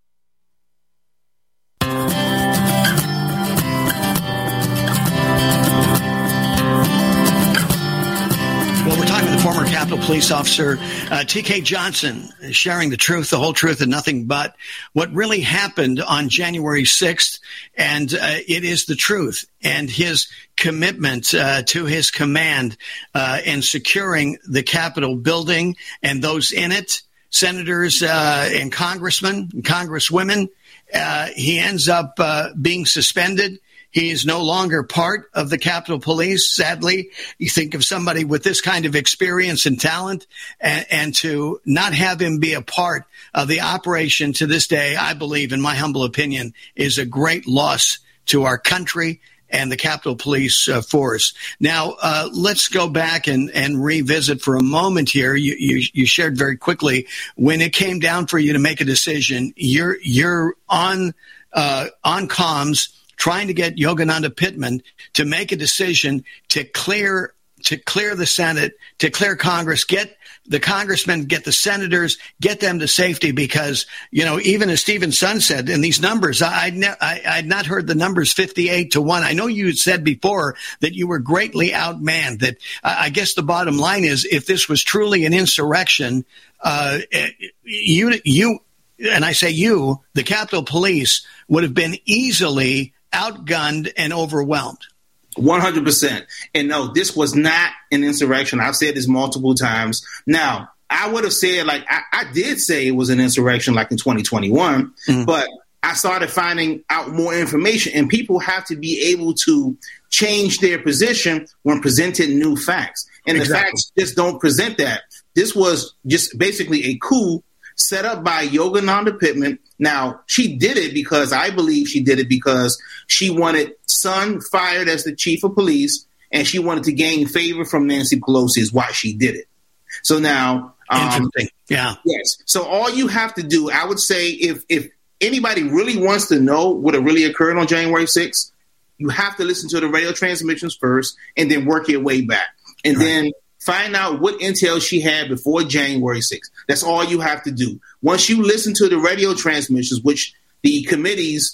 Well, we're talking to the former Capitol Police officer, T.K. Johnson, sharing the truth, the whole truth, and nothing but what really happened on January 6th. And it is the truth. And his commitment to his command in securing the Capitol building and those in it, senators and congressmen and congresswomen. He ends up being suspended. He is no longer part of the Capitol Police. Sadly, you think of somebody with this kind of experience and talent, and to not have him be a part of the operation to this day, I believe, in my humble opinion, is a great loss to our country and the Capitol Police force. Now, let's go back and revisit for a moment here. You shared very quickly when it came down for you to make a decision. You're on comms, trying to get Yogananda Pittman to make a decision to clear the Senate, to clear Congress, get the congressmen, get the senators, get them to safety, because, you know, even as Stephen Sun said, in these numbers, I'd not heard the numbers 58-1. I know you had said before that you were greatly outmanned, that I guess the bottom line is, if this was truly an insurrection, you, and I say you, the Capitol Police would have been easily outgunned and overwhelmed. 100%. And no, this was not an insurrection. I've said this multiple times. Now, I would have said, like, I did say it was an insurrection like in 2021, but I started finding out more information, and people have to be able to change their position when presented new facts. And the facts just don't present that. This was just basically a coup set up by Yogananda Pittman. Now, she did it because I believe she did it because she wanted Sun fired as the chief of police, and she wanted to gain favor from Nancy Pelosi is why she did it. So now, interesting. Yeah. Yes. So all you have to do, I would say, if anybody really wants to know what really occurred on January 6th, you have to listen to the radio transmissions first and then work your way back. And then Find out what intel she had before January 6th. That's all you have to do. Once you listen to the radio transmissions, which the committees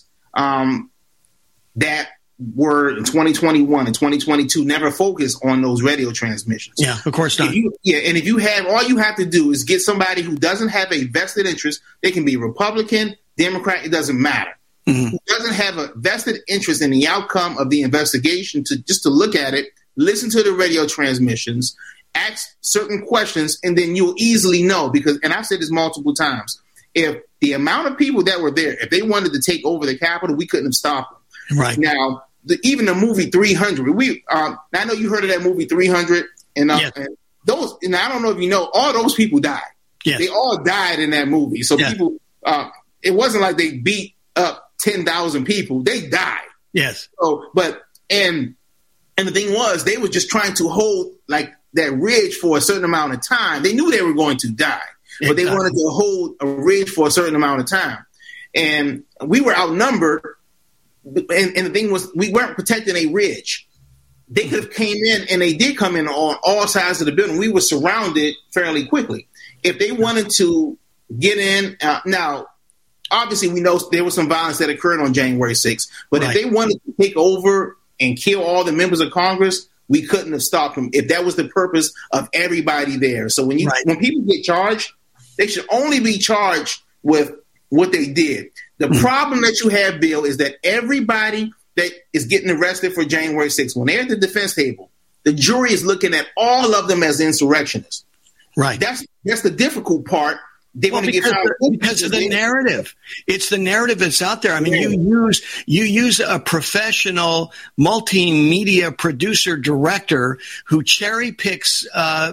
that were in 2021 and 2022 never focused on those radio transmissions. Yeah, of course not. And if you have, all you have to do is get somebody who doesn't have a vested interest. They can be Republican, Democrat, it doesn't matter. Mm-hmm. Who doesn't have a vested interest in the outcome of the investigation, to look at it, listen to the radio transmissions, ask certain questions, and then you'll easily know, because, and I've said this multiple times, if the amount of people that were there, if they wanted to take over the Capitol, we couldn't have stopped them. Right. Now, even the movie 300, I know you heard of that movie 300, and those, and I don't know if you know, all those people died. Yes. They all died in that movie. So people, it wasn't like they beat up 10,000 people. They died. Yes. So, and the thing was, they were just trying to hold like that ridge for a certain amount of time. They knew they were going to die, but they wanted to hold a ridge for a certain amount of time. And we were outnumbered. And the thing was, we weren't protecting a ridge. They could have came in, and they did come in on all sides of the building. We were surrounded fairly quickly. If they wanted to get in, now, obviously we know there was some violence that occurred on January 6th, but if they wanted to take over and kill all the members of Congress, we couldn't have stopped them if that was the purpose of everybody there. So when people get charged, they should only be charged with what they did. The problem that you have, Bill, is that everybody that is getting arrested for January 6th, when they're at the defense table, the jury is looking at all of them as insurrectionists. Right. That's the difficult part. They want to get because of the narrative. It's the narrative that's out there. I mean, you use a professional multimedia producer director who cherry picks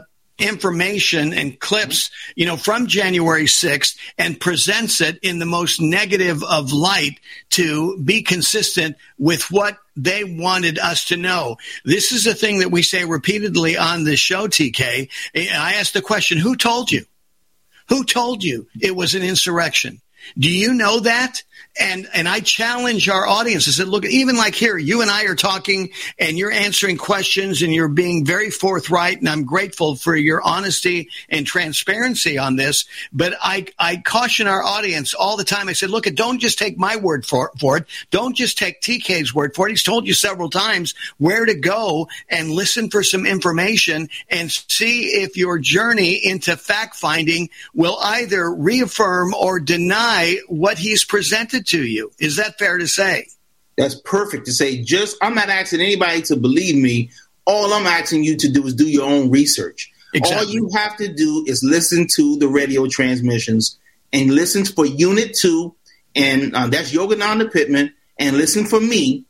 information and clips, from January 6th and presents it in the most negative of light to be consistent with what they wanted us to know. This is a thing that we say repeatedly on this show, TK. I asked the question, who told you? Who told you it was an insurrection? Do you know that? And I challenge our audience. I said, look, even like here, you and I are talking and you're answering questions and you're being very forthright. And I'm grateful for your honesty and transparency on this. But I caution our audience all the time. I said, look, don't just take my word for it. Don't just take TK's word for it. He's told you several times where to go and listen for some information and see if your journey into fact finding will either reaffirm or deny what he's presented to you. Is that fair to say? That's perfect to say. I'm not asking anybody to believe me. All I'm asking you to do is do your own research. Exactly. All you have to do is listen to the radio transmissions and listen for Unit 2, and that's Yogananda Pittman, and listen for me,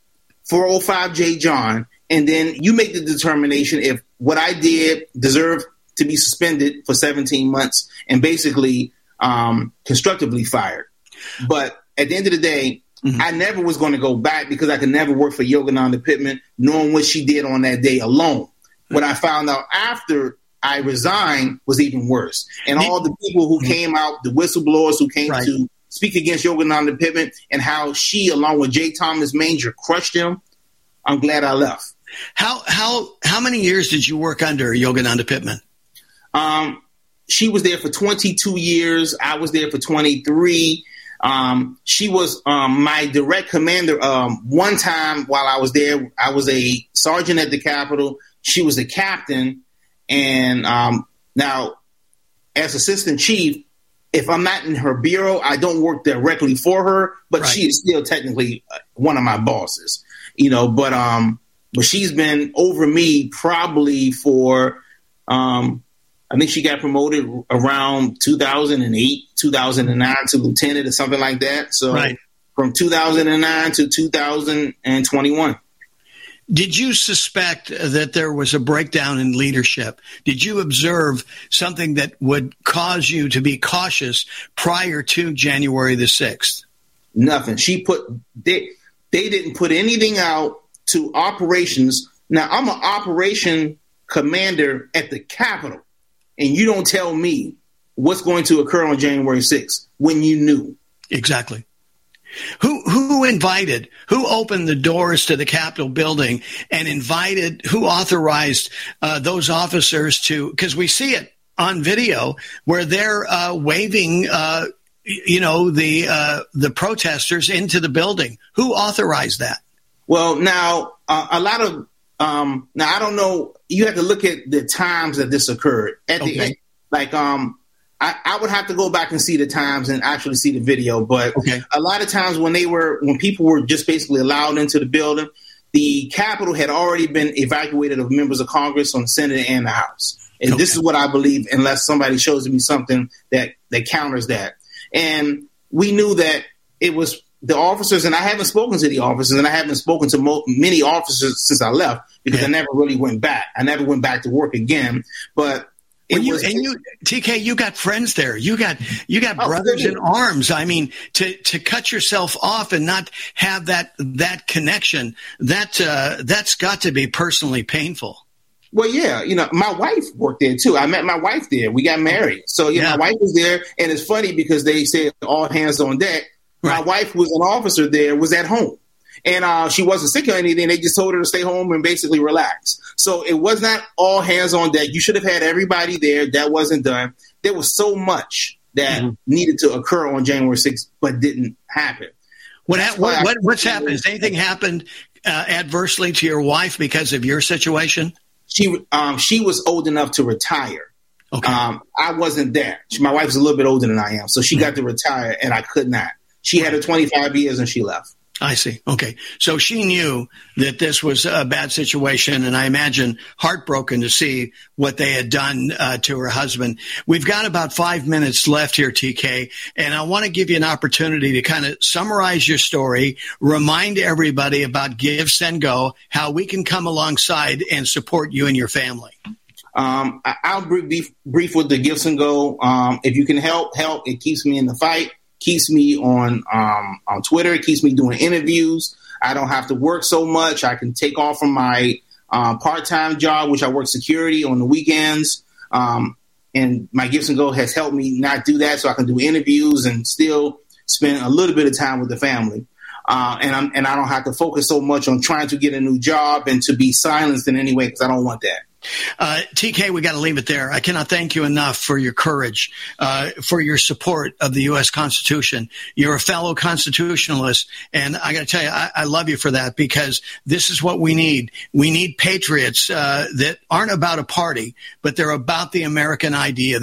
405J John, and then you make the determination if what I did deserved to be suspended for 17 months and basically constructively fired. But at the end of the day, I never was going to go back because I could never work for Yogananda Pittman, knowing what she did on that day alone. What I found out after I resigned was even worse. And all the people who came out, the whistleblowers who came to speak against Yogananda Pittman and how she, along with J. Thomas Manger, crushed him, I'm glad I left. How many years did you work under Yogananda Pittman? She was there for 22 years. I was there for 23. She was my direct commander. One time while I was there, I was a sergeant at the Capitol. She was a captain. And now, as assistant chief, if I'm not in her bureau, I don't work directly for her, but she is still technically one of my bosses. But she's been over me probably for I think she got promoted around 2008, 2009 to lieutenant or something like that. So from 2009 to 2021. Did you suspect that there was a breakdown in leadership? Did you observe something that would cause you to be cautious prior to January the 6th? Nothing. They didn't put anything out to operations. Now, I'm an operation commander at the Capitol. And you don't tell me what's going to occur on January 6th when you knew. Exactly. Who who opened the doors to the Capitol building and who authorized those officers to, because we see it on video where they're waving, the protesters into the building. Who authorized that? Well, now a lot of now I don't know. You have to look at the times that this occurred. At the end, I would have to go back and see the times and actually see the video. But a lot of times when people were just basically allowed into the building, the Capitol had already been evacuated of members of Congress on the Senate and the House. And this is what I believe, unless somebody shows me something that counters that. And we knew that it was the officers, and I haven't spoken to the officers, and I haven't spoken to many officers since I left because I never really went back. I never went back to work again. But TK, you got friends there. You got brothers in arms. I mean, to cut yourself off and not have that connection, that's got to be personally painful. Well, yeah, my wife worked there too. I met my wife there. We got married. So my wife was there, and it's funny because they said all hands on deck. Right. My wife, who was an officer there, was at home. And she wasn't sick or anything. They just told her to stay home and basically relax. So it was not all hands on deck. You should have had everybody there. That wasn't done. There was so much that needed to occur on January 6th, but didn't happen. What's happened? Has anything happened adversely to your wife because of your situation? She was old enough to retire. Okay. I wasn't there. My wife's a little bit older than I am. So she got to retire, and I could not. She had her 25 years, and she left. I see. Okay. So she knew that this was a bad situation, and I imagine heartbroken to see what they had done to her husband. We've got about 5 minutes left here, TK, and I want to give you an opportunity to kind of summarize your story, remind everybody about Give, Send, Go, how we can come alongside and support you and your family. I'll be brief with the Give, Send, Go. If you can help. It keeps me in the fight. Keeps me on Twitter. It keeps me doing interviews. I don't have to work so much. I can take off from my part-time job, which I work security on the weekends. And my Give and Go has helped me not do that, so I can do interviews and still spend a little bit of time with the family. And I don't have to focus so much on trying to get a new job and to be silenced in any way because I don't want that. TK, we got to leave it there. I cannot thank you enough for your courage, for your support of the U.S. Constitution. You're a fellow constitutionalist, and I got to tell you, I love you for that because this is what we need. We need patriots that aren't about a party, but they're about the American idea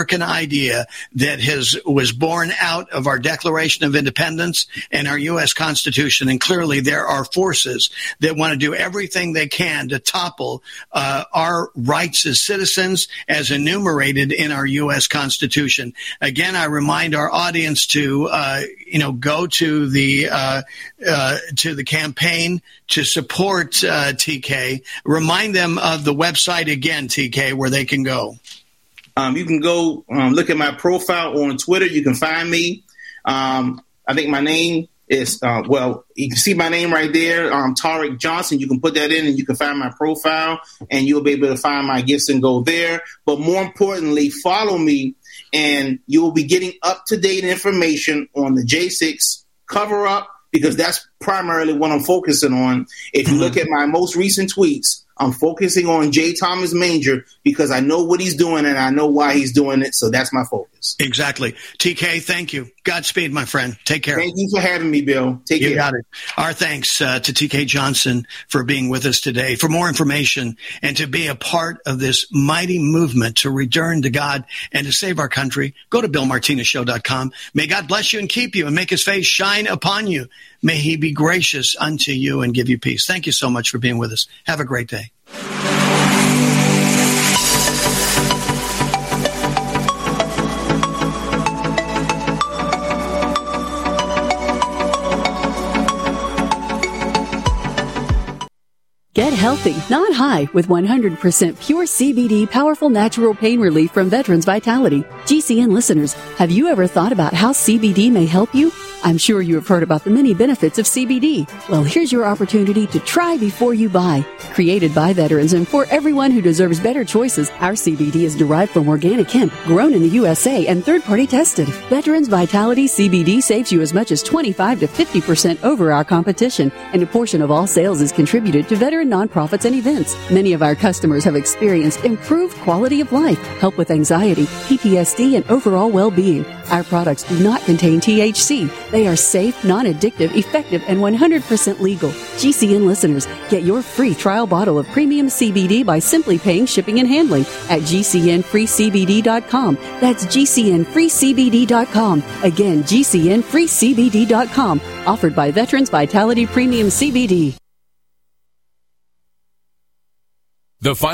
that was born out of our Declaration of Independence and our U.S. Constitution. And clearly, there are forces that want to do everything they can to topple our rights as citizens as enumerated in our U.S. Constitution. Again, I remind our audience to, go to the campaign to support TK. Remind them of the website again, TK, where they can go. You can go look at my profile on Twitter. You can find me. I think my name is, you can see my name right there, Tariq Johnson. You can put that in and you can find my profile and you'll be able to find my Gifts and Go there. But more importantly, follow me and you will be getting up-to-date information on the J6 cover-up because that's primarily what I'm focusing on. If you look at my most recent tweets, I'm focusing on J. Thomas Manger because I know what he's doing and I know why he's doing it. So that's my focus. Exactly. TK, thank you. Godspeed, my friend. Take care. Thank you for having me, Bill. Take care. You got it. Our thanks to TK Johnson for being with us today. For more information and to be a part of this mighty movement to return to God and to save our country, go to BillMartinezShow.com. May God bless you and keep you and make his face shine upon you. May he be gracious unto you and give you peace. Thank you so much for being with us. Have a great day. Get help healthy, not high, with 100% pure CBD powerful natural pain relief from Veterans Vitality. GCN listeners, have you ever thought about how CBD may help you? I'm sure you have heard about the many benefits of CBD. Well, here's your opportunity to try before you buy. Created by veterans and for everyone who deserves better choices, our CBD is derived from organic hemp, grown in the USA and third-party tested. Veterans Vitality CBD saves you as much as 25 to 50% over our competition, and a portion of all sales is contributed to veteran nonprofits and events. Many of our customers have experienced improved quality of life, help with anxiety, PTSD, and overall well-being. Our products do not contain THC. They are safe, non-addictive, effective, and 100% legal. GCN listeners, get your free trial bottle of premium CBD by simply paying shipping and handling at GCNFreeCBD.com. That's GCNFreeCBD.com. Again, GCNFreeCBD.com. Offered by Veterans Vitality Premium CBD. The